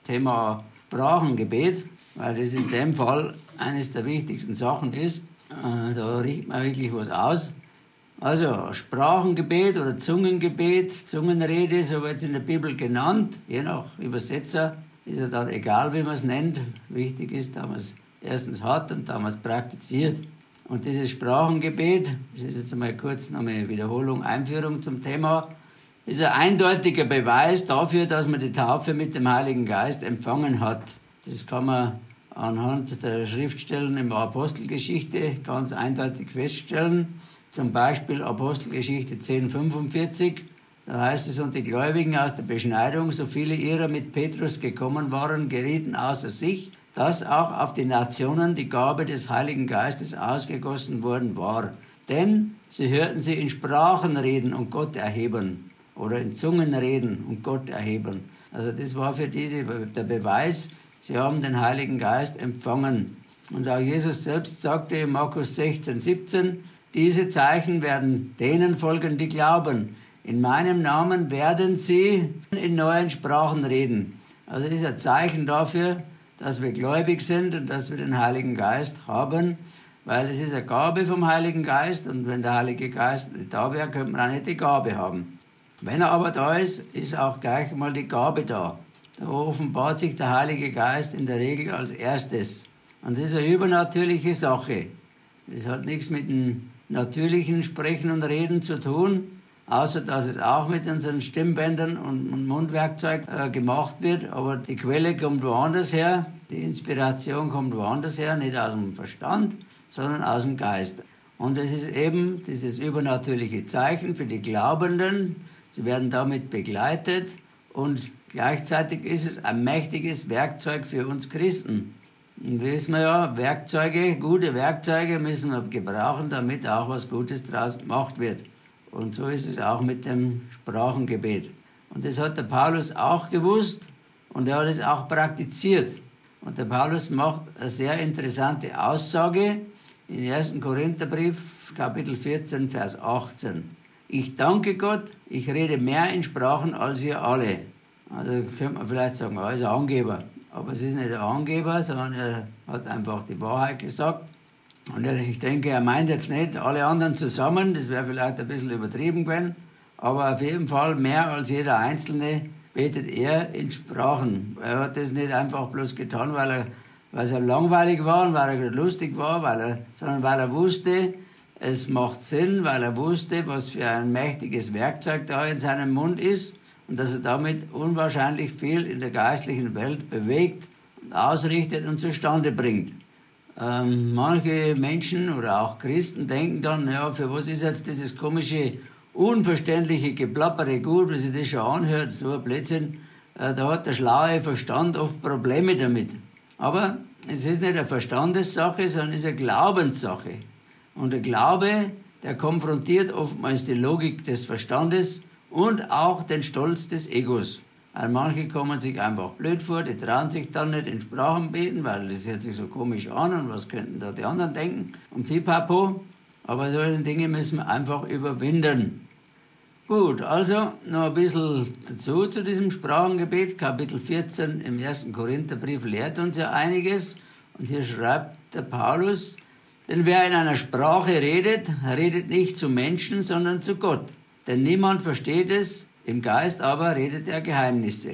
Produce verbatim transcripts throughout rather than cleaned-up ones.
Thema Sprachengebet, weil das in dem Fall eines der wichtigsten Sachen ist. Äh, da riecht man wirklich was aus. Also Sprachengebet oder Zungengebet, Zungenrede, so wird es in der Bibel genannt, je nach Übersetzer ist ja dann egal, wie man es nennt. Wichtig ist, dass man es erstens hat und dass man es praktiziert. Und dieses Sprachengebet, das ist jetzt einmal kurz noch eine Wiederholung, Einführung zum Thema, ist ein eindeutiger Beweis dafür, dass man die Taufe mit dem Heiligen Geist empfangen hat. Das kann man anhand der Schriftstellen in der Apostelgeschichte ganz eindeutig feststellen. Zum Beispiel Apostelgeschichte zehn fünfundvierzig, da heißt es, und die Gläubigen aus der Beschneidung, so viele ihrer mit Petrus gekommen waren, gerieten außer sich, dass auch auf die Nationen die Gabe des Heiligen Geistes ausgegossen worden war. Denn sie hörten sie in Sprachen reden und Gott erheben oder in Zungen reden und Gott erheben. Also das war für die der Beweis, sie haben den Heiligen Geist empfangen. Und auch Jesus selbst sagte in Markus sechzehn siebzehn, diese Zeichen werden denen folgen, die glauben. In meinem Namen werden sie in neuen Sprachen reden. Also das ist ein Zeichen dafür, dass wir gläubig sind und dass wir den Heiligen Geist haben, weil es ist eine Gabe vom Heiligen Geist und wenn der Heilige Geist nicht da wäre, könnte man auch nicht die Gabe haben. Wenn er aber da ist, ist auch gleich mal die Gabe da. Da offenbart sich der Heilige Geist in der Regel als erstes. Und das ist eine übernatürliche Sache. Das hat nichts mit dem natürlichen Sprechen und Reden zu tun, außer dass es auch mit unseren Stimmbändern und Mundwerkzeug äh, gemacht wird. Aber die Quelle kommt woanders her, die Inspiration kommt woanders her, nicht aus dem Verstand, sondern aus dem Geist. Und es ist eben dieses übernatürliche Zeichen für die Glaubenden. Sie werden damit begleitet und gleichzeitig ist es ein mächtiges Werkzeug für uns Christen. Und wissen wir ja, Werkzeuge, gute Werkzeuge müssen wir gebrauchen, damit auch was Gutes daraus gemacht wird. Und so ist es auch mit dem Sprachengebet. Und das hat der Paulus auch gewusst und er hat es auch praktiziert. Und der Paulus macht eine sehr interessante Aussage im ersten Korintherbrief, Kapitel vierzehn, Vers achtzehn. Ich danke Gott, ich rede mehr in Sprachen als ihr alle. Also könnte man vielleicht sagen, er ist ein Angeber. Aber es ist nicht ein Angeber, sondern er hat einfach die Wahrheit gesagt. Und ich denke, er meint jetzt nicht alle anderen zusammen, das wäre vielleicht ein bisschen übertrieben gewesen, aber auf jeden Fall mehr als jeder Einzelne betet er in Sprachen. Er hat das nicht einfach bloß getan, weil, er, weil es ihm langweilig war und weil er lustig war, weil er, sondern weil er wusste, es macht Sinn, weil er wusste, was für ein mächtiges Werkzeug da in seinem Mund ist und dass er damit unwahrscheinlich viel in der geistlichen Welt bewegt, ausrichtet und zustande bringt. Ähm, manche Menschen oder auch Christen denken dann, ja, für was ist jetzt dieses komische, unverständliche Geplappere gut, wenn sich das schon anhört, so ein Blödsinn, äh, da hat der schlaue Verstand oft Probleme damit. Aber es ist nicht eine Verstandessache, sondern es ist eine Glaubenssache. Und der Glaube, der konfrontiert oftmals die Logik des Verstandes und auch den Stolz des Egos. Also manche kommen sich einfach blöd vor, die trauen sich dann nicht in Sprachen beten, weil das hört sich so komisch an und was könnten da die anderen denken und pipapo. Aber solche Dinge müssen wir einfach überwinden. Gut, also noch ein bisschen dazu zu diesem Sprachengebet. Kapitel vierzehn im ersten Korintherbrief lehrt uns ja einiges. Und hier schreibt der Paulus, denn wer in einer Sprache redet, redet nicht zu Menschen, sondern zu Gott. Denn niemand versteht es, im Geist aber redet er Geheimnisse.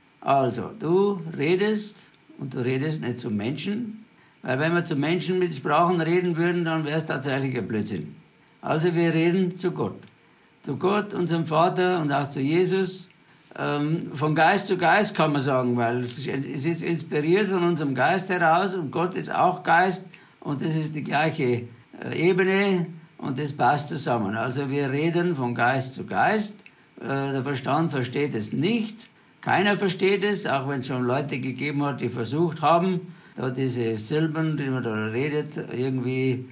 Also, du redest und du redest nicht zu Menschen, weil wenn wir zu Menschen mit Sprachen reden würden, dann wäre es tatsächlich ein Blödsinn. Also wir reden zu Gott. Zu Gott, unserem Vater und auch zu Jesus. Ähm, von Geist zu Geist kann man sagen, weil es ist inspiriert von unserem Geist heraus und Gott ist auch Geist und das ist die gleiche äh, Ebene und das passt zusammen. Also wir reden von Geist zu Geist. Der Verstand versteht es nicht. Keiner versteht es, auch wenn es schon Leute gegeben hat, die versucht haben, da diese Silben, die man da redet, irgendwie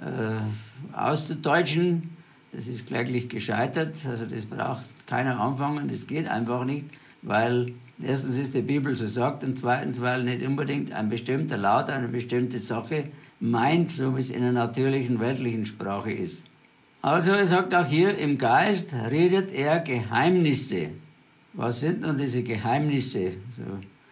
äh, auszudeutschen. Das ist kläglich gescheitert. Also das braucht keiner anfangen. Das geht einfach nicht, weil erstens ist die Bibel so sagt und zweitens, weil nicht unbedingt ein bestimmter Laut eine bestimmte Sache meint, so wie es in einer natürlichen, weltlichen Sprache ist. Also er sagt auch hier, im Geist redet er Geheimnisse. Was sind nun diese Geheimnisse? So,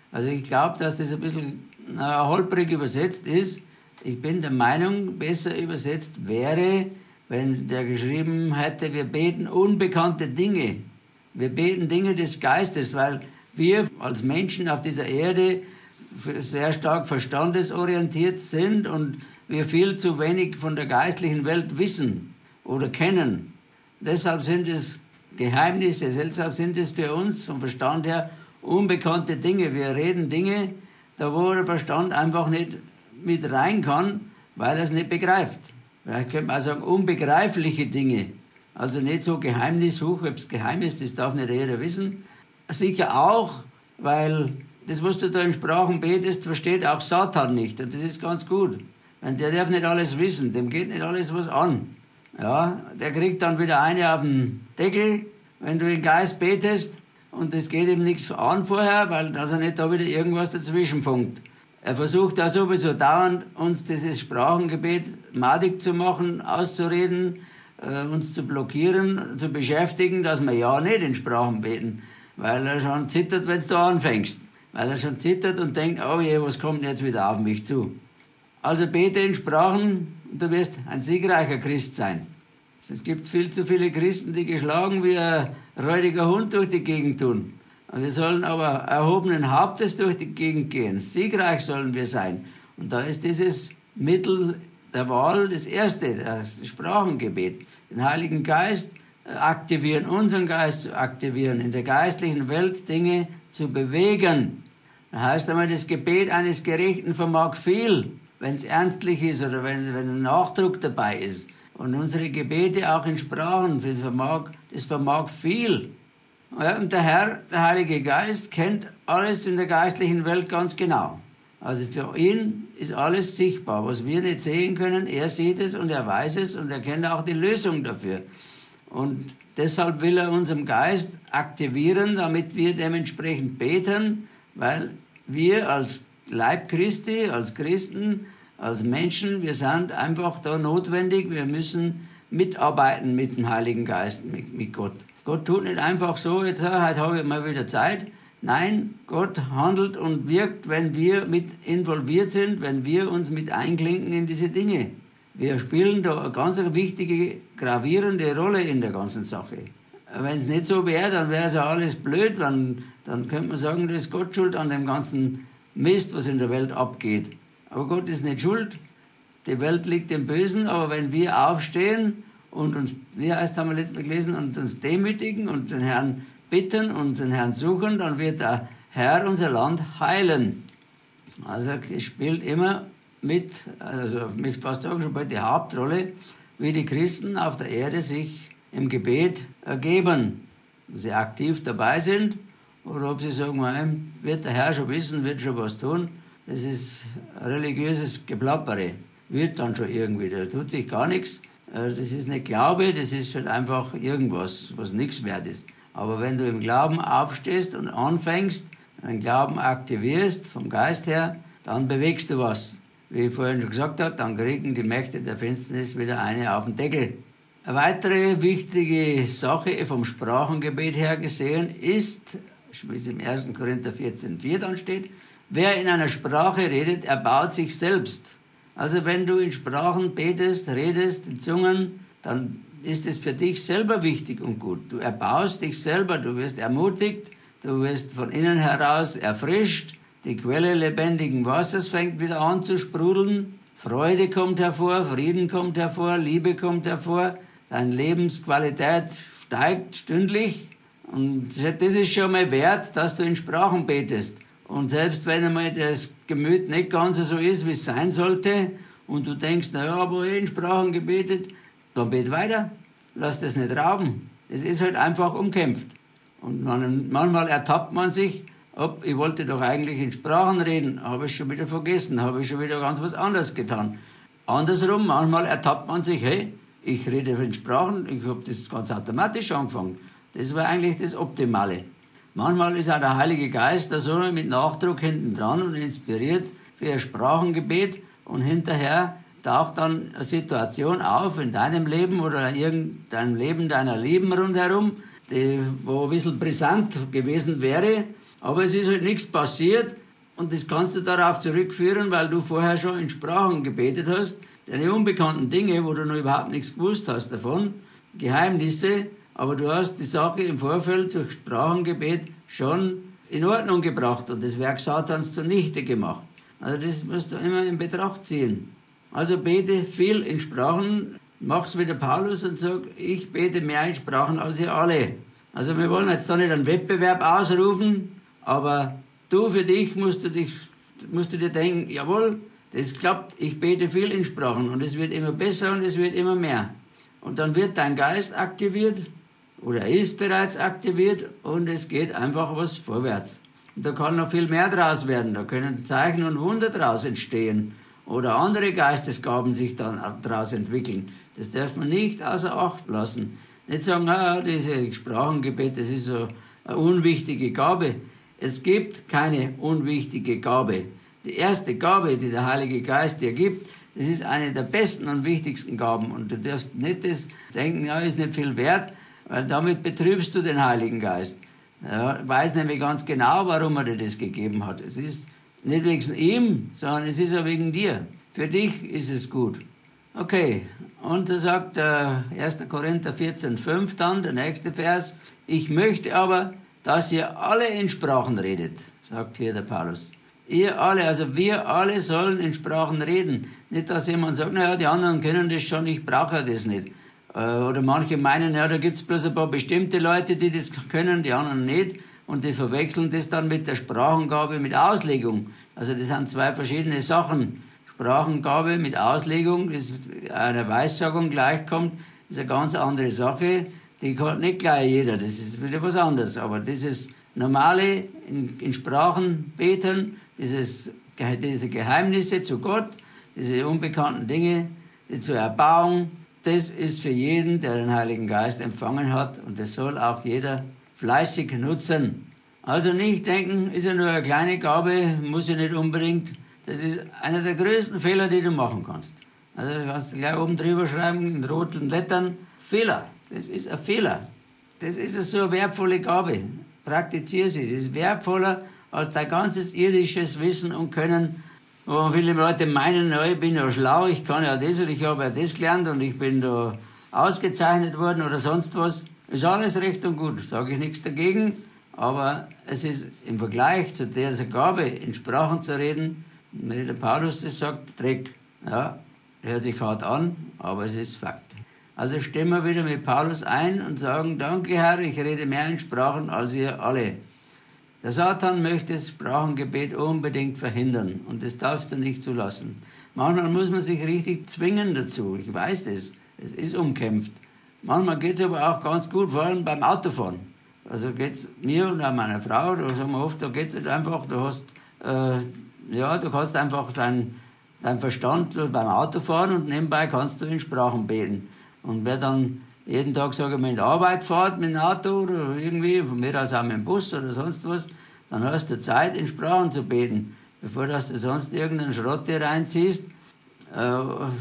Also ich glaube, dass das ein bisschen na, holprig übersetzt ist. Ich bin der Meinung, besser übersetzt wäre, wenn der geschrieben hätte, wir beten unbekannte Dinge. Wir beten Dinge des Geistes, weil wir als Menschen auf dieser Erde sehr stark verstandesorientiert sind und wir viel zu wenig von der geistlichen Welt wissen oder kennen. Deshalb sind es Geheimnisse, deshalb sind es für uns vom Verstand her unbekannte Dinge. Wir reden Dinge, da wo der Verstand einfach nicht mit rein kann, weil er es nicht begreift. Vielleicht könnte man auch sagen, unbegreifliche Dinge. Also nicht so geheimnishoch, ob es geheim ist, das darf nicht jeder wissen. Sicher auch, weil das, was du da in Sprachen betest, versteht auch Satan nicht. Und das ist ganz gut. Und der darf nicht alles wissen, dem geht nicht alles was an. Ja, der kriegt dann wieder eine auf den Deckel, wenn du in Geist betest. Und es geht ihm nichts an vorher, weil dass er nicht da wieder irgendwas dazwischen funkt. Er versucht da sowieso dauernd, uns dieses Sprachengebet madig zu machen, auszureden, äh, uns zu blockieren, zu beschäftigen, dass wir ja nicht in Sprachen beten. Weil er schon zittert, wenn du anfängst. Weil er schon zittert und denkt, oh je, was kommt jetzt wieder auf mich zu. Also bete in Sprachen und du wirst ein siegreicher Christ sein. Es gibt viel zu viele Christen, die geschlagen wie ein räudiger Hund durch die Gegend tun. Und wir sollen aber erhobenen Hauptes durch die Gegend gehen. Siegreich sollen wir sein. Und da ist dieses Mittel der Wahl das erste, das Sprachengebet. Den Heiligen Geist aktivieren, unseren Geist zu aktivieren, in der geistlichen Welt Dinge zu bewegen. Das heißt einmal, das Gebet eines Gerechten vermag viel, wenn es ernstlich ist oder wenn, wenn ein Nachdruck dabei ist. Und unsere Gebete auch in Sprachen, das vermag, das vermag viel. Ja, und der Herr, der Heilige Geist, kennt alles in der geistlichen Welt ganz genau. Also für ihn ist alles sichtbar. Was wir nicht sehen können, er sieht es und er weiß es und er kennt auch die Lösung dafür. Und deshalb will er unseren Geist aktivieren, damit wir dementsprechend beten, weil wir als Leib Christi, als Christen, als Menschen, wir sind einfach da notwendig, wir müssen mitarbeiten mit dem Heiligen Geist, mit, mit Gott. Gott tut nicht einfach so, jetzt heute habe ich mal wieder Zeit. Nein, Gott handelt und wirkt, wenn wir mit involviert sind, wenn wir uns mit einklinken in diese Dinge. Wir spielen da eine ganz wichtige, gravierende Rolle in der ganzen Sache. Wenn es nicht so wäre, dann wäre es ja alles blöd, dann, dann könnte man sagen, das ist Gott schuld an dem ganzen Mist, was in der Welt abgeht. Aber Gott ist nicht schuld, die Welt liegt im Bösen, aber wenn wir aufstehen und uns, wie heißt, haben wir letztes Mal gelesen, und uns demütigen und den Herrn bitten und den Herrn suchen, dann wird der Herr unser Land heilen. Also es spielt immer mit, also ich möchte fast sagen, schon bald die Hauptrolle, wie die Christen auf der Erde sich im Gebet ergeben. Ob sie aktiv dabei sind oder ob sie sagen, nein, wird der Herr schon wissen, wird schon was tun. Das ist religiöses Geplappere. Wird dann schon irgendwie, da tut sich gar nichts. Das ist nicht Glaube, das ist halt einfach irgendwas, was nichts wert ist. Aber wenn du im Glauben aufstehst und anfängst, deinen Glauben aktivierst vom Geist her, dann bewegst du was. Wie ich vorhin schon gesagt habe, dann kriegen die Mächte der Finsternis wieder eine auf den Deckel. Eine weitere wichtige Sache vom Sprachengebet her gesehen ist, wie es im ersten Korinther vierzehn vier dann steht, wer in einer Sprache redet, erbaut sich selbst. Also wenn du in Sprachen betest, redest, in Zungen, dann ist es für dich selber wichtig und gut. Du erbaust dich selber, du wirst ermutigt, du wirst von innen heraus erfrischt, die Quelle lebendigen Wassers fängt wieder an zu sprudeln, Freude kommt hervor, Frieden kommt hervor, Liebe kommt hervor, deine Lebensqualität steigt stündlich und das ist schon mal wert, dass du in Sprachen betest. Und selbst wenn einmal das Gemüt nicht ganz so ist, wie es sein sollte, und du denkst, naja, aber ich in Sprachen gebetet, dann bet weiter, lass das nicht rauben. Das ist halt einfach umkämpft. Und man, manchmal ertappt man sich, ob, ich wollte doch eigentlich in Sprachen reden, habe ich schon wieder vergessen, habe ich schon wieder ganz was anderes getan. Andersrum, manchmal ertappt man sich, hey, ich rede in Sprachen, ich habe das ganz automatisch angefangen. Das war eigentlich das Optimale. Manchmal ist auch der Heilige Geist da so mit Nachdruck hinten dran und inspiriert für ein Sprachengebet und hinterher taucht dann eine Situation auf in deinem Leben oder in irgendeinem Leben deiner Lieben rundherum, die, wo ein bisschen brisant gewesen wäre Aber es ist halt nichts passiert und das kannst du darauf zurückführen, weil du vorher schon in Sprachen gebetet hast. Deine unbekannten Dinge, wo du noch überhaupt nichts gewusst hast davon, Geheimnisse, aber du hast die Sache im Vorfeld durch Sprachengebet schon in Ordnung gebracht und das Werk Satans zunichte gemacht. Also das musst du immer in Betracht ziehen. Also bete viel in Sprachen, mach's wie der Paulus und sag, ich bete mehr in Sprachen als ihr alle. Also wir wollen jetzt da nicht einen Wettbewerb ausrufen, aber du für dich musst du, dich, musst du dir denken, jawohl, das klappt, ich bete viel in Sprachen und es wird immer besser und es wird immer mehr. Und dann wird dein Geist aktiviert oder ist bereits aktiviert und es geht einfach was vorwärts. Und da kann noch viel mehr draus werden, da können Zeichen und Wunder draus entstehen oder andere Geistesgaben sich dann daraus entwickeln. Das darf man nicht außer Acht lassen. Nicht sagen, ah, diese Sprachengebet, das ist so eine unwichtige Gabe. Es gibt keine unwichtige Gabe. Die erste Gabe, die der Heilige Geist dir gibt, das ist eine der besten und wichtigsten Gaben. Und du darfst nicht das denken, ja, ist nicht viel wert, weil damit betrübst du den Heiligen Geist. Er weiß nämlich ganz genau, warum er dir das gegeben hat. Es ist nicht wegen ihm, sondern es ist auch wegen dir. Für dich ist es gut. Okay, und da sagt äh, erster Korinther vierzehn fünf dann, der nächste Vers, ich möchte aber, dass ihr alle in Sprachen redet, sagt hier der Paulus. Ihr alle, also wir alle sollen in Sprachen reden. Nicht, dass jemand sagt, naja, die anderen können das schon, ich brauche das nicht. Oder manche meinen, ja, da gibt es bloß ein paar bestimmte Leute, die das können, die anderen nicht. Und die verwechseln das dann mit der Sprachengabe, mit Auslegung. Also das sind zwei verschiedene Sachen. Sprachengabe mit Auslegung, das einer Weissagung gleichkommt, ist eine ganz andere Sache. Die kann nicht gleich jeder, das ist wieder was anderes. Aber dieses normale in, in Sprachen beten, dieses, diese Geheimnisse zu Gott, diese unbekannten Dinge, die zur Erbauung, das ist für jeden, der den Heiligen Geist empfangen hat und das soll auch jeder fleißig nutzen. Also nicht denken, ist ja nur eine kleine Gabe, muss ja nicht unbedingt. Das ist einer der größten Fehler, die du machen kannst. Also du kannst gleich oben drüber schreiben, in roten Lettern, Fehler. Das ist ein Fehler. Das ist so eine wertvolle Gabe. Praktiziere sie. Das ist wertvoller als dein ganzes irdisches Wissen und Können. Wo viele Leute meinen, ja, ich bin ja schlau, ich kann ja das und ich habe ja das gelernt und ich bin da ausgezeichnet worden oder sonst was. Ist alles recht und gut, sage ich nichts dagegen. Aber es ist im Vergleich zu dieser Gabe, in Sprachen zu reden, wenn der Paulus das sagt, Dreck. Ja, hört sich hart an, aber es ist Fakt. Also stimmen wir wieder mit Paulus ein und sagen, danke Herr, ich rede mehr in Sprachen als ihr alle. Der Satan möchte das Sprachengebet unbedingt verhindern und das darfst du nicht zulassen. Manchmal muss man sich richtig zwingen dazu, ich weiß das, es ist umkämpft. Manchmal geht es aber auch ganz gut, vor allem beim Autofahren. Also geht es mir und auch meiner Frau, da sagen wir oft, da geht es halt einfach, du hast, äh, ja, du kannst einfach deinen dein Verstand beim Autofahren und nebenbei kannst du in Sprachen beten. Und wer dann jeden Tag, sage ich mal, in die Arbeit fährt mit dem Auto oder irgendwie, von mir aus auch mit dem Bus oder sonst was, dann hast du Zeit, in Sprachen zu beten, bevor dass du sonst irgendeinen Schrott dir reinziehst, äh,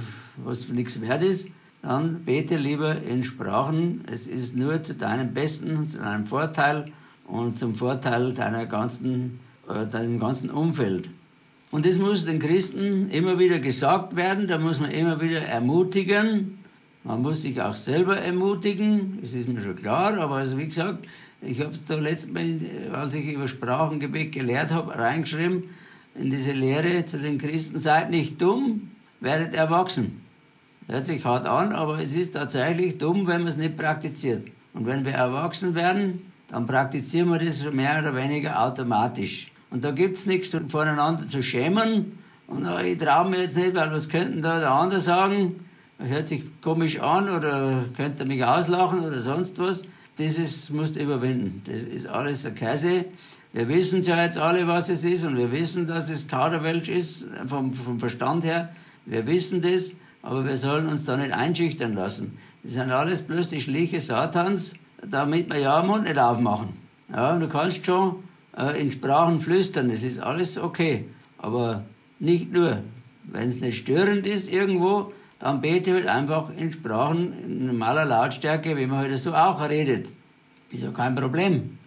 was nichts wert ist, dann bete lieber in Sprachen. Es ist nur zu deinem Besten, zu deinem Vorteil und zum Vorteil deiner ganzen, äh, deinem ganzen Umfeld. Und das muss den Christen immer wieder gesagt werden, da muss man immer wieder ermutigen. Man muss sich auch selber ermutigen, das ist mir schon klar, aber also wie gesagt, ich habe es da letztes Mal, als ich über Sprachengebet gelehrt habe, reingeschrieben, in diese Lehre zu den Christen, seid nicht dumm, werdet erwachsen. Hört sich hart an, aber es ist tatsächlich dumm, wenn man es nicht praktiziert. Und wenn wir erwachsen werden, dann praktizieren wir das mehr oder weniger automatisch. Und da gibt es nichts voneinander zu schämen. Und na, ich traue mir jetzt nicht, weil was könnten da der andere sagen? Das hört sich komisch an oder könnte mich auslachen oder sonst was. Das musst du überwinden. Das ist alles ein Käse. Wir wissen ja jetzt alle, was es ist und wir wissen, dass es Kauderwelsch ist, vom, vom Verstand her. Wir wissen das, aber wir sollen uns da nicht einschüchtern lassen. Das sind alles bloß die Schliche Satans, damit wir ja den Mund nicht aufmachen. Ja, du kannst schon äh, in Sprachen flüstern, das ist alles okay. Aber nicht nur. Wenn es nicht störend ist irgendwo, dann bete halt einfach in Sprachen in normaler Lautstärke, wie man heute so auch redet. Ist ja kein Problem.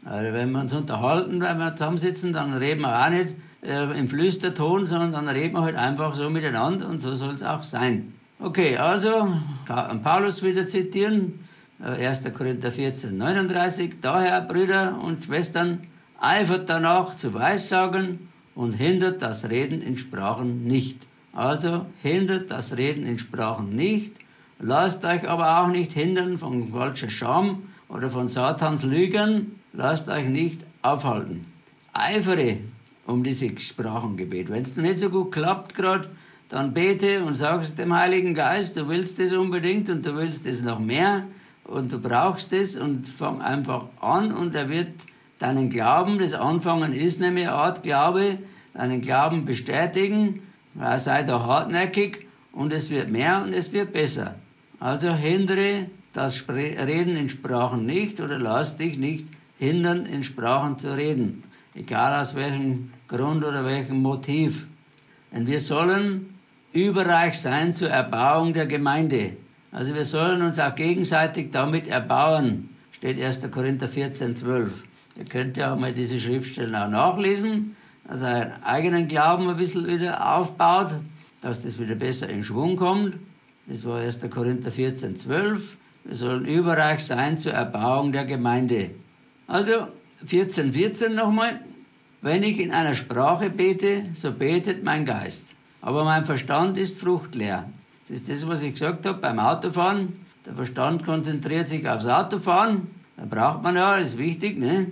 Also wenn wir uns unterhalten, wenn wir zusammensitzen, dann reden wir auch nicht äh, im Flüsterton, sondern dann reden wir halt einfach so miteinander und so soll es auch sein. Okay, also Paulus wieder zitieren, erster Korinther vierzehn, neununddreißig. Daher, Brüder und Schwestern, eifert danach zu Weissagen und hindert das Reden in Sprachen nicht. Also hindert das Reden in Sprachen nicht, lasst euch aber auch nicht hindern von falscher Scham oder von Satans Lügen, lasst euch nicht aufhalten. Eifere um dieses Sprachengebet. Wenn es nicht so gut klappt gerade, dann bete und sag dem Heiligen Geist, du willst das unbedingt und du willst das noch mehr und du brauchst es und fang einfach an und er wird deinen Glauben, das Anfangen ist nämlich eine Art Glaube, deinen Glauben bestätigen, sei da hartnäckig und es wird mehr und es wird besser. Also hindere das Reden in Sprachen nicht oder lass dich nicht hindern, in Sprachen zu reden, egal aus welchem Grund oder welchem Motiv. Denn wir sollen überreich sein zur Erbauung der Gemeinde. Also wir sollen uns auch gegenseitig damit erbauen, steht erster Korinther vierzehn, zwölf. Ihr könnt ja auch mal diese Schriftstellen auch nachlesen, dass er einen eigenen Glauben ein bisschen wieder aufbaut, dass das wieder besser in Schwung kommt. Das war erster Korinther vierzehn, zwölf. Wir sollen überreich sein zur Erbauung der Gemeinde. Also vierzehn, vierzehn nochmal. Wenn ich in einer Sprache bete, so betet mein Geist. Aber mein Verstand ist fruchtleer. Das ist das, was ich gesagt habe beim Autofahren. Der Verstand konzentriert sich aufs Autofahren. Da braucht man ja, ist wichtig, ne?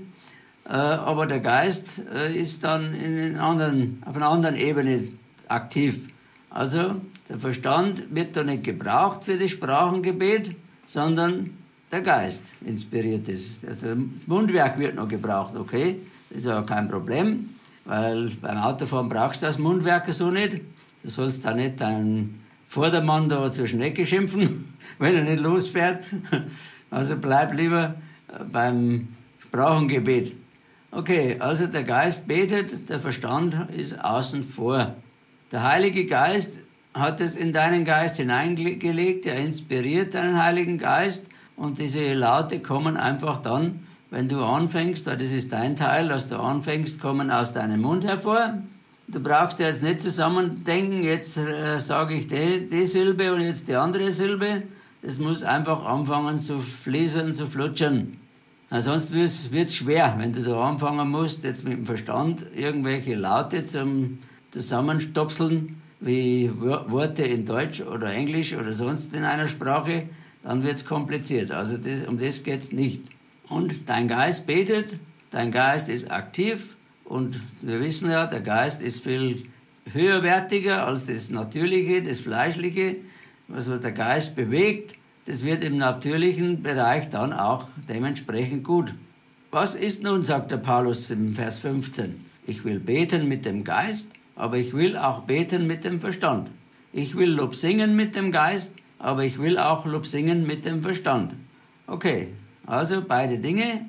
Aber der Geist ist dann in anderen, auf einer anderen Ebene aktiv. Also der Verstand wird da nicht gebraucht für das Sprachengebet, sondern der Geist inspiriert es. Das Mundwerk wird noch gebraucht, okay? Das ist ja kein Problem, weil beim Autofahren brauchst du das Mundwerk so nicht. Du sollst da nicht deinen Vordermann da zur Schnecke schimpfen, wenn er nicht losfährt. Also bleib lieber beim Sprachengebet. Okay, also der Geist betet, der Verstand ist außen vor. Der Heilige Geist hat es in deinen Geist hineingelegt, er inspiriert deinen Heiligen Geist und diese Laute kommen einfach dann, wenn du anfängst, weil das ist dein Teil, dass du anfängst, kommen aus deinem Mund hervor. Du brauchst dir jetzt nicht zusammendenken, jetzt äh, sage ich die, die Silbe und jetzt die andere Silbe. Es muss einfach anfangen zu fließen, zu flutschen. Sonst wird es schwer, wenn du da anfangen musst, jetzt mit dem Verstand irgendwelche Laute zum Zusammenstopseln, wie Worte in Deutsch oder Englisch oder sonst in einer Sprache, dann wird es kompliziert. Also das, um das geht es nicht. Und dein Geist betet, dein Geist ist aktiv und wir wissen ja, der Geist ist viel höherwertiger als das Natürliche, das Fleischliche, was der Geist bewegt. Das wird im natürlichen Bereich dann auch dementsprechend gut. Was ist nun, sagt der Paulus im Vers fünfzehn? Ich will beten mit dem Geist, aber ich will auch beten mit dem Verstand. Ich will Lob singen mit dem Geist, aber ich will auch Lob singen mit dem Verstand. Okay, also beide Dinge,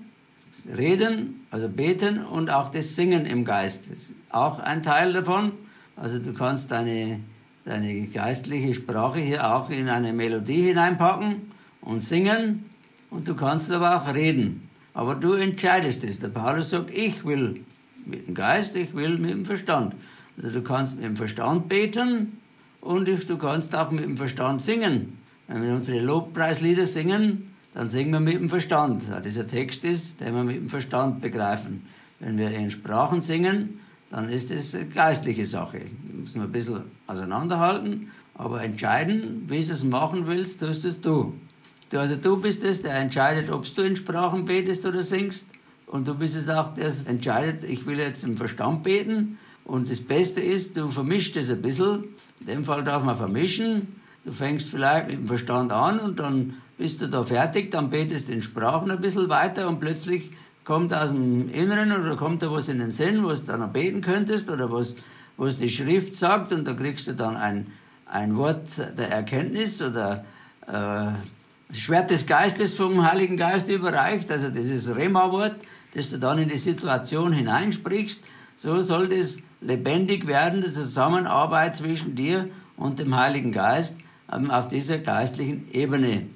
reden, also beten und auch das Singen im Geist. Das ist auch ein Teil davon. Also du kannst deine, deine geistliche Sprache hier auch in eine Melodie hineinpacken und singen und du kannst aber auch reden. Aber du entscheidest es. Der Paulus sagt, ich will mit dem Geist, ich will mit dem Verstand. Also du kannst mit dem Verstand beten und du kannst auch mit dem Verstand singen. Wenn wir unsere Lobpreislieder singen, dann singen wir mit dem Verstand. Da dieser Text ist, den wir mit dem Verstand begreifen. Wenn wir in Sprachen singen, dann ist es eine geistliche Sache. Da müssen wir ein bisschen auseinanderhalten, aber entscheiden, wie du es machen willst, tust es du. du. Also du bist es, der entscheidet, ob du in Sprachen betest oder singst. Und du bist es auch, der entscheidet, ich will jetzt im Verstand beten. Und das Beste ist, du vermischst es ein bisschen. In dem Fall darf man vermischen. Du fängst vielleicht mit dem Verstand an und dann bist du da fertig, dann betest du in Sprachen ein bisschen weiter und plötzlich kommt aus dem Inneren oder kommt da was in den Sinn, was du dann noch beten könntest oder was, was die Schrift sagt und da kriegst du dann ein, ein Wort der Erkenntnis oder äh, Schwert des Geistes vom Heiligen Geist überreicht, also dieses Rema-Wort, das du dann in die Situation hineinsprichst. So soll das lebendig werden, die Zusammenarbeit zwischen dir und dem Heiligen Geist auf dieser geistlichen Ebene.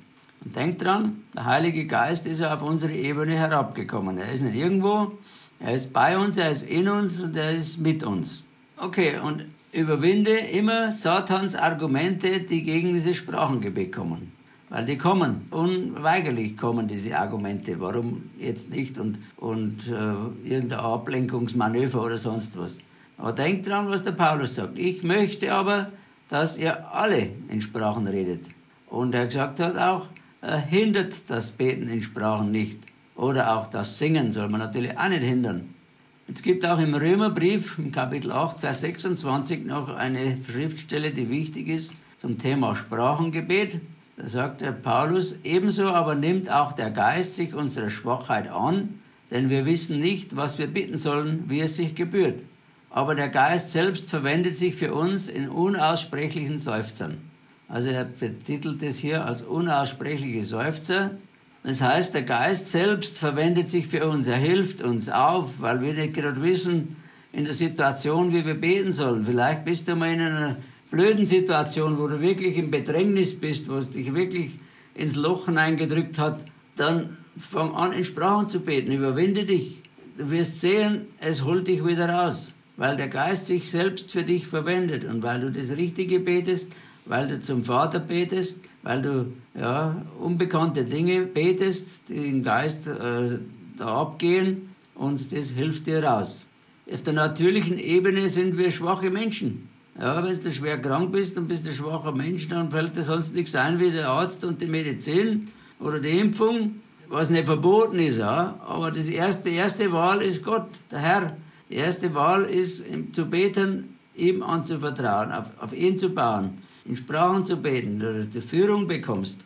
Und denkt dran, der Heilige Geist ist ja auf unsere Ebene herabgekommen. Er ist nicht irgendwo, er ist bei uns, er ist in uns und er ist mit uns. Okay, und überwinde immer Satans Argumente, die gegen dieses Sprachengebet kommen. Weil die kommen, unweigerlich kommen diese Argumente. Warum jetzt nicht und, und äh, irgendein Ablenkungsmanöver oder sonst was. Aber denkt dran, was der Paulus sagt. Ich möchte aber, dass ihr alle in Sprachen redet. Und er gesagt hat auch, er hindert das Beten in Sprachen nicht. Oder auch das Singen soll man natürlich auch nicht hindern. Es gibt auch im Römerbrief, im Kapitel acht, Vers sechsundzwanzig, noch eine Schriftstelle, die wichtig ist zum Thema Sprachengebet. Da sagt der Paulus, ebenso aber nimmt auch der Geist sich unserer Schwachheit an, denn wir wissen nicht, was wir bitten sollen, wie es sich gebührt. Aber der Geist selbst verwendet sich für uns in unaussprechlichen Seufzern. Also er betitelt es hier als unaussprechliche Seufzer. Das heißt, der Geist selbst verwendet sich für uns, er hilft uns auf, weil wir nicht gerade wissen, in der Situation, wie wir beten sollen. Vielleicht bist du mal in einer blöden Situation, wo du wirklich im Bedrängnis bist, wo es dich wirklich ins Loch hineingedrückt hat, dann fang an, in Sprachen zu beten, überwinde dich. Du wirst sehen, es holt dich wieder raus, weil der Geist sich selbst für dich verwendet und weil du das Richtige betest, weil du zum Vater betest, weil du ja, unbekannte Dinge betest, die im Geist äh, da abgehen und das hilft dir raus. Auf der natürlichen Ebene sind wir schwache Menschen. Ja, wenn du schwer krank bist und bist ein schwacher Mensch, dann fällt dir sonst nichts ein wie der Arzt und die Medizin oder die Impfung, was nicht verboten ist. Ja. Aber das erste, die erste Wahl ist Gott, der Herr. Die erste Wahl ist, ihm zu beten, ihm anzuvertrauen, auf, auf ihn zu bauen, in Sprachen zu beten, dass du die Führung bekommst.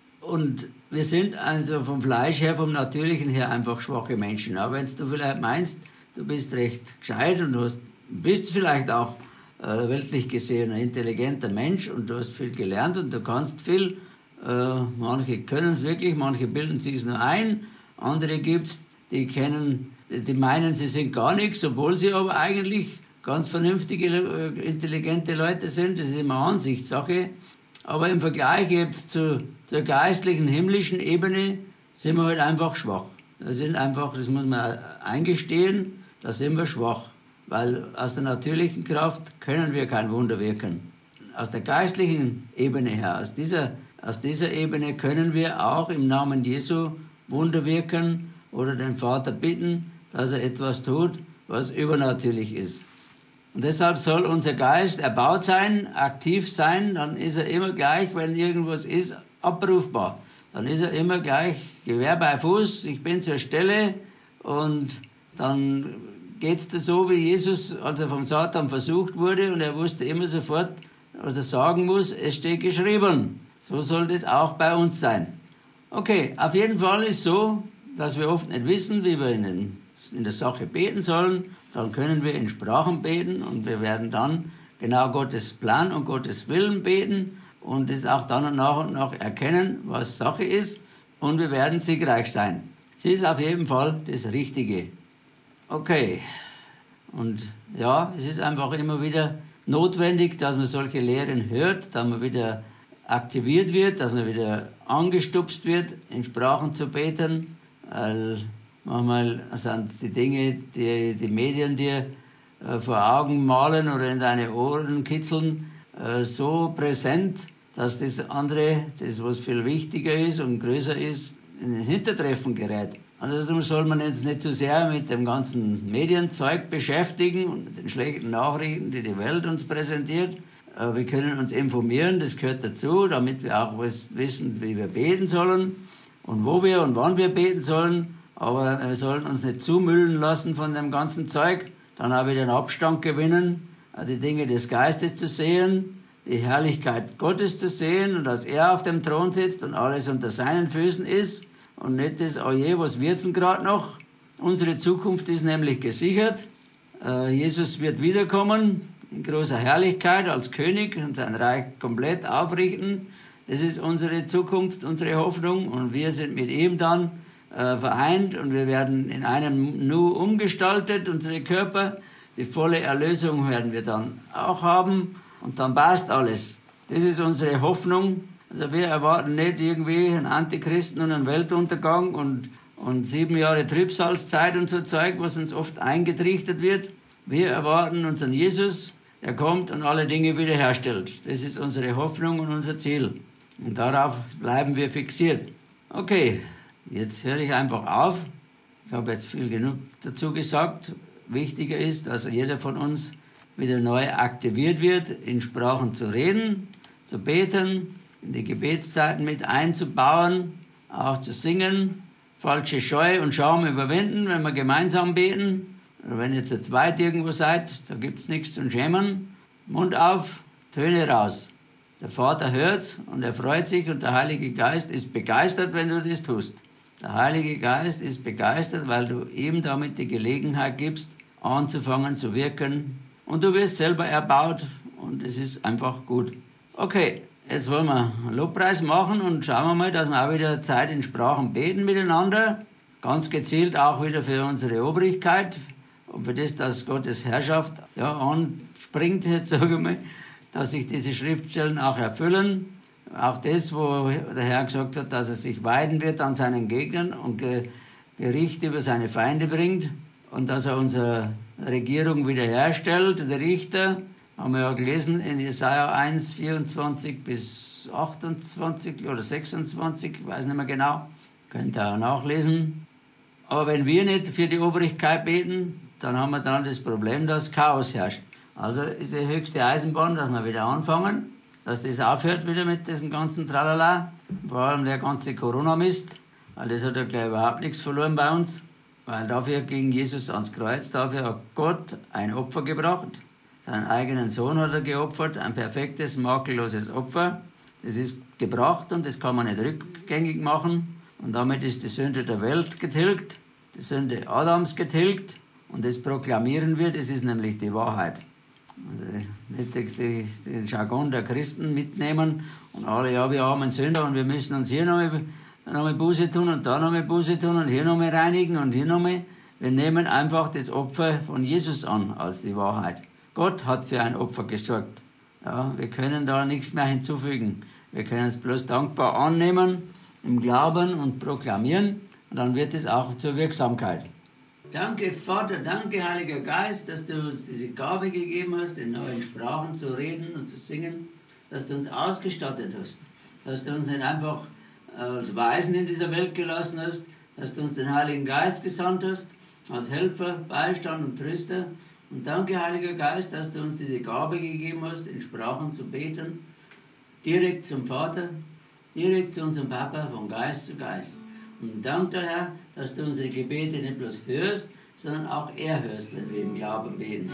Und wir sind also vom Fleisch her, vom Natürlichen her einfach schwache Menschen. Aber wenn du vielleicht meinst, du bist recht gescheit und hast, bist vielleicht auch äh, weltlich gesehen ein intelligenter Mensch und du hast viel gelernt und du kannst viel. Äh, manche können es wirklich, manche bilden sich es nur ein. Andere gibt es, die kennen, die meinen, sie sind gar nichts, obwohl sie aber eigentlich ganz vernünftige, äh, intelligente Leute sind. Das ist immer Ansichtssache. Aber im Vergleich jetzt zu, zur geistlichen, himmlischen Ebene sind wir halt einfach schwach. Wir sind einfach, das muss man eingestehen, da sind wir schwach. Weil aus der natürlichen Kraft können wir kein Wunder wirken. Aus der geistlichen Ebene her, aus dieser, aus dieser Ebene können wir auch im Namen Jesu Wunder wirken oder den Vater bitten, dass er etwas tut, was übernatürlich ist. Und deshalb soll unser Geist erbaut sein, aktiv sein, dann ist er immer gleich, wenn irgendwas ist, abrufbar. Dann ist er immer gleich Gewehr bei Fuß, ich bin zur Stelle und dann geht es so wie Jesus, als er vom Satan versucht wurde und er wusste immer sofort, was er sagen muss, es steht geschrieben. So soll das auch bei uns sein. Okay, auf jeden Fall ist so, dass wir oft nicht wissen, wie wir in, den, in der Sache beten sollen. Dann können wir in Sprachen beten und wir werden dann genau Gottes Plan und Gottes Willen beten und das auch dann nach und nach erkennen, was Sache ist und wir werden siegreich sein. Das ist auf jeden Fall das Richtige. Okay, und ja, es ist einfach immer wieder notwendig, dass man solche Lehren hört, dass man wieder aktiviert wird, dass man wieder angestupst wird, in Sprachen zu beten, weil manchmal sind die Dinge, die die Medien dir äh, vor Augen malen oder in deine Ohren kitzeln, äh, so präsent, dass das andere, das was viel wichtiger ist und größer ist, in den Hintertreffen gerät. Also darum soll man jetzt nicht zu sehr mit dem ganzen Medienzeug beschäftigen und mit den schlechten Nachrichten, die die Welt uns präsentiert. Äh, wir können uns informieren, das gehört dazu, damit wir auch wissen, wie wir beten sollen und wo wir und wann wir beten sollen. Aber wir sollen uns nicht zumüllen lassen von dem ganzen Zeug, dann auch wieder einen Abstand gewinnen, die Dinge des Geistes zu sehen, die Herrlichkeit Gottes zu sehen und dass er auf dem Thron sitzt und alles unter seinen Füßen ist und nicht das, oh je, was wird's denn gerade noch? Unsere Zukunft ist nämlich gesichert. Jesus wird wiederkommen in großer Herrlichkeit als König und sein Reich komplett aufrichten. Das ist unsere Zukunft, unsere Hoffnung und wir sind mit ihm dann vereint und wir werden in einem Nu umgestaltet, unsere Körper. Die volle Erlösung werden wir dann auch haben und dann passt alles. Das ist unsere Hoffnung, Also wir erwarten nicht irgendwie einen Antichristen und einen Weltuntergang und, und sieben Jahre Trübsalzeit und so Zeug, was uns oft eingetrichtert wird. Wir erwarten unseren Jesus, der kommt und alle Dinge wiederherstellt. Das ist unsere Hoffnung und unser Ziel. Und darauf bleiben wir fixiert. Okay, jetzt höre ich einfach auf. Ich habe jetzt viel genug dazu gesagt. Wichtiger ist, dass jeder von uns wieder neu aktiviert wird, in Sprachen zu reden, zu beten, in die Gebetszeiten mit einzubauen, auch zu singen, falsche Scheu und Scham überwinden, wenn wir gemeinsam beten. Oder wenn ihr zu zweit irgendwo seid, da gibt es nichts zu schämen. Mund auf, Töne raus. Der Vater hört's und er freut sich und der Heilige Geist ist begeistert, wenn du das tust. Der Heilige Geist ist begeistert, weil du ihm damit die Gelegenheit gibst, anzufangen zu wirken. Und du wirst selber erbaut und es ist einfach gut. Okay, jetzt wollen wir einen Lobpreis machen und schauen wir mal, dass wir auch wieder Zeit in Sprachen beten miteinander. Ganz gezielt auch wieder für unsere Obrigkeit und für das, dass Gottes Herrschaft ja, anspringt, jetzt sage ich mal, dass sich diese Schriftstellen auch erfüllen. Auch das, wo der Herr gesagt hat, dass er sich weiden wird an seinen Gegnern und Gericht über seine Feinde bringt und dass er unsere Regierung wiederherstellt, der Richter, haben wir ja gelesen in Jesaja eins, vierundzwanzig bis achtundzwanzig oder sechsundzwanzig, ich weiß nicht mehr genau, könnt ihr auch nachlesen. Aber wenn wir nicht für die Obrigkeit beten, dann haben wir dann das Problem, dass Chaos herrscht. Also ist die höchste Eisenbahn, dass wir wieder anfangen, dass das aufhört wieder mit diesem ganzen Tralala, vor allem der ganze Corona-Mist, weil das hat ja gleich überhaupt nichts verloren bei uns, weil dafür ging Jesus ans Kreuz, dafür hat Gott ein Opfer gebracht. Seinen eigenen Sohn hat er geopfert, ein perfektes, makelloses Opfer. Das ist gebracht und das kann man nicht rückgängig machen. Und damit ist die Sünde der Welt getilgt, die Sünde Adams getilgt. Und das proklamieren wir, das ist nämlich die Wahrheit. Also nicht den Jargon der Christen mitnehmen und alle, ja, wir haben einen Sünder und wir müssen uns hier nochmal noch mal Buße tun und da nochmal Buße tun und hier nochmal reinigen und hier nochmal. Wir nehmen einfach das Opfer von Jesus an als die Wahrheit. Gott hat für ein Opfer gesorgt. Ja, wir können da nichts mehr hinzufügen. Wir können es bloß dankbar annehmen, im Glauben und proklamieren und dann wird es auch zur Wirksamkeit. Danke, Vater, danke, Heiliger Geist, dass du uns diese Gabe gegeben hast, in neuen Sprachen zu reden und zu singen, dass du uns ausgestattet hast, dass du uns nicht einfach als Weisen in dieser Welt gelassen hast, dass du uns den Heiligen Geist gesandt hast, als Helfer, Beistand und Tröster. Und danke, Heiliger Geist, dass du uns diese Gabe gegeben hast, in Sprachen zu beten, direkt zum Vater, direkt zu unserem Papa, von Geist zu Geist. Und danke, Herr, dass du unsere Gebete nicht bloß hörst, sondern auch erhörst, wenn wir im Glauben beten.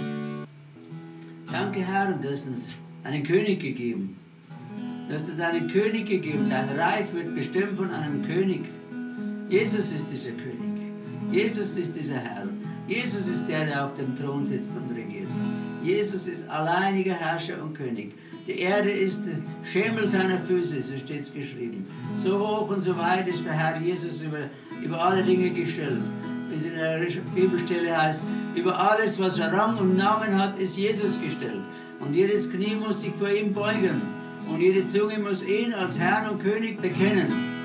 Danke, Herr, und du hast uns einen König gegeben. Du hast uns einen König gegeben. Dein Reich wird bestimmt von einem König. Jesus ist dieser König. Jesus ist dieser Herr. Jesus ist der, der auf dem Thron sitzt und regiert. Jesus ist alleiniger Herrscher und König. Die Erde ist der Schemel seiner Füße, so steht es geschrieben. So hoch und so weit ist der Herr Jesus über, über alle Dinge gestellt. Wie es in der Bibelstelle heißt, über alles, was Rang und Namen hat, ist Jesus gestellt. Und jedes Knie muss sich vor ihm beugen. Und jede Zunge muss ihn als Herrn und König bekennen.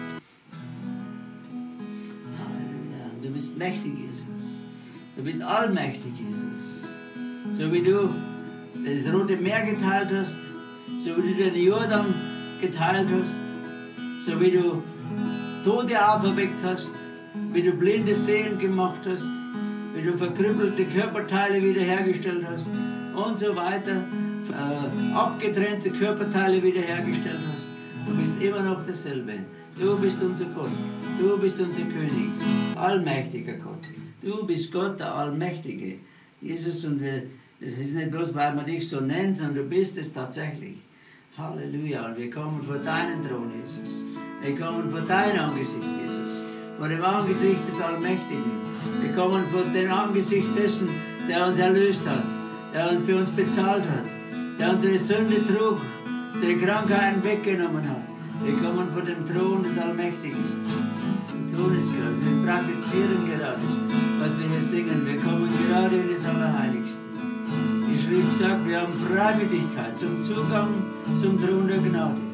Halleluja. Du bist mächtig, Jesus. Du bist allmächtig, Jesus. So wie du das Rote Meer geteilt hast, so wie du den Jordan geteilt hast, so wie du Tote auferweckt hast, wie du blinde Sehen gemacht hast, wie du verkrüppelte Körperteile wiederhergestellt hast und so weiter, äh, abgetrennte Körperteile wiederhergestellt hast. Du bist immer noch derselbe. Du bist unser Gott. Du bist unser König. Allmächtiger Gott. Du bist Gott, der Allmächtige. Jesus, und wir, das ist nicht bloß, weil man dich so nennt, sondern du bist es tatsächlich. Halleluja. Und wir kommen vor deinen Thron, Jesus. Wir kommen vor dein Angesicht, Jesus. Vor dem Angesicht des Allmächtigen. Wir kommen vor dem Angesicht dessen, der uns erlöst hat, der uns für uns bezahlt hat, der unsere Sünde trug, unsere Krankheiten weggenommen hat. Wir kommen vor dem Thron des Allmächtigen. Wir tun es gerade, wir praktizieren gerade, was wir hier singen. Wir kommen gerade in das Allerheiligste. Die Schrift sagt, wir haben Freiwilligkeit zum Zugang zum Thron der Gnade.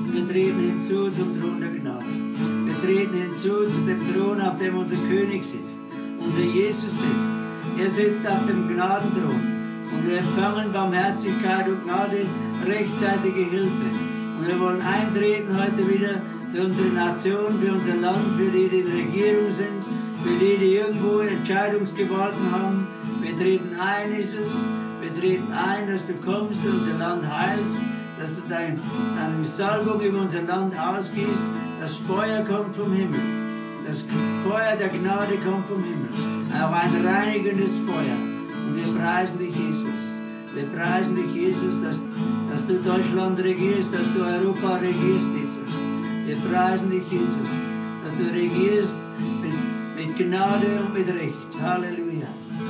und wir treten hinzu zum Thron der Gnade. Wir treten hinzu zu dem Thron, auf dem unser König sitzt, unser Jesus sitzt. Er sitzt auf dem Gnadenthron und wir empfangen Barmherzigkeit und Gnade, rechtzeitige Hilfe. Und wir wollen eintreten heute wieder für unsere Nation, für unser Land, für die, die in der Regierung sind, für die, die irgendwo Entscheidungsgewalten haben. Wir treten ein, Jesus. Wir treten ein, dass du kommst und unser Land heilst, dass du dein, deine Salbung über unser Land ausgießt. Das Feuer kommt vom Himmel. Das Feuer der Gnade kommt vom Himmel. Auch ein reinigendes Feuer. Und wir preisen dich, Jesus. Wir preisen dich, Jesus, dass, dass du Deutschland regierst, dass du Europa regierst, Jesus. Wir preisen dich, Jesus, dass du regierst mit, mit Gnade und mit Recht. Halleluja.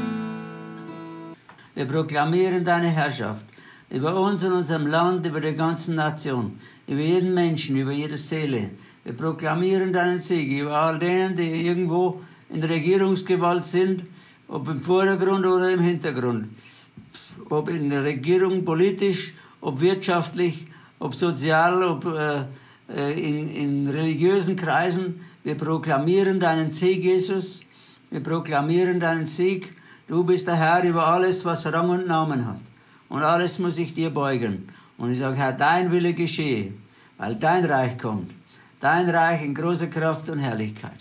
Wir proklamieren deine Herrschaft über uns und unserem Land, über die ganze Nation, über jeden Menschen, über jede Seele. Wir proklamieren deinen Sieg über all denen, die irgendwo in der Regierungsgewalt sind, ob im Vordergrund oder im Hintergrund. Ob in der Regierung politisch, ob wirtschaftlich, ob sozial, ob äh, in, in religiösen Kreisen. Wir proklamieren deinen Sieg, Jesus. Wir proklamieren deinen Sieg. Du bist der Herr über alles, was Rang und Namen hat. Und alles muss sich dir beugen. Und ich sage, Herr, dein Wille geschehe, weil dein Reich kommt. Dein Reich in großer Kraft und Herrlichkeit.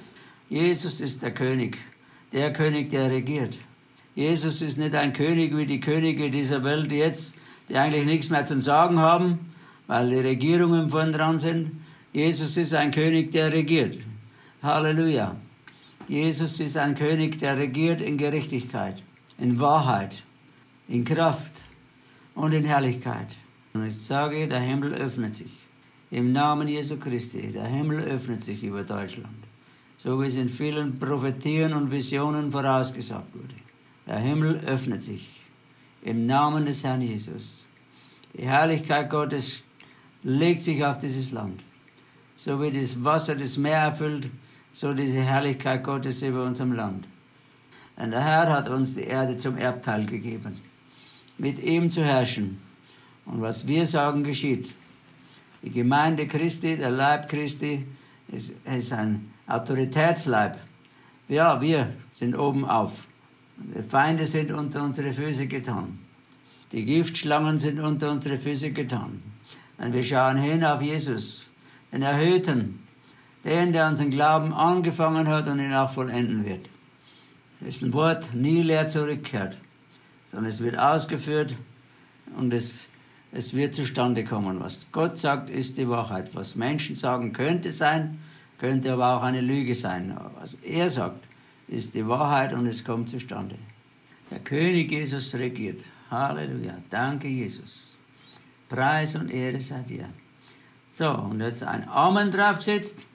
Jesus ist der König, der König, der regiert. Jesus ist nicht ein König wie die Könige dieser Welt jetzt, die eigentlich nichts mehr zu sagen haben, weil die Regierungen vorn dran sind. Jesus ist ein König, der regiert. Halleluja. Jesus ist ein König, der regiert in Gerechtigkeit, in Wahrheit, in Kraft und in Herrlichkeit. Und ich sage, der Himmel öffnet sich. Im Namen Jesu Christi, der Himmel öffnet sich über Deutschland. So wie es in vielen Prophetien und Visionen vorausgesagt wurde. Der Himmel öffnet sich. Im Namen des Herrn Jesus. Die Herrlichkeit Gottes legt sich auf dieses Land. So wie das Wasser das Meer erfüllt, so diese Herrlichkeit Gottes über unserem Land. Denn der Herr hat uns die Erde zum Erbteil gegeben, mit ihm zu herrschen. Und was wir sagen, geschieht. Die Gemeinde Christi, der Leib Christi, ist, ist ein Autoritätsleib. Ja, wir sind oben auf. Die Feinde sind unter unsere Füße getan. Die Giftschlangen sind unter unsere Füße getan. Und wir schauen hin auf Jesus, den Erhöhten, den, der unseren Glauben angefangen hat und ihn auch vollenden wird. Dessen Wort nie leer zurückkehrt, sondern es wird ausgeführt und es, es wird zustande kommen. Was Gott sagt, ist die Wahrheit. Was Menschen sagen, könnte sein, könnte aber auch eine Lüge sein. Aber was er sagt, ist die Wahrheit und es kommt zustande. Der König Jesus regiert. Halleluja. Danke, Jesus. Preis und Ehre sei dir. So, und jetzt ein Amen draufgesetzt.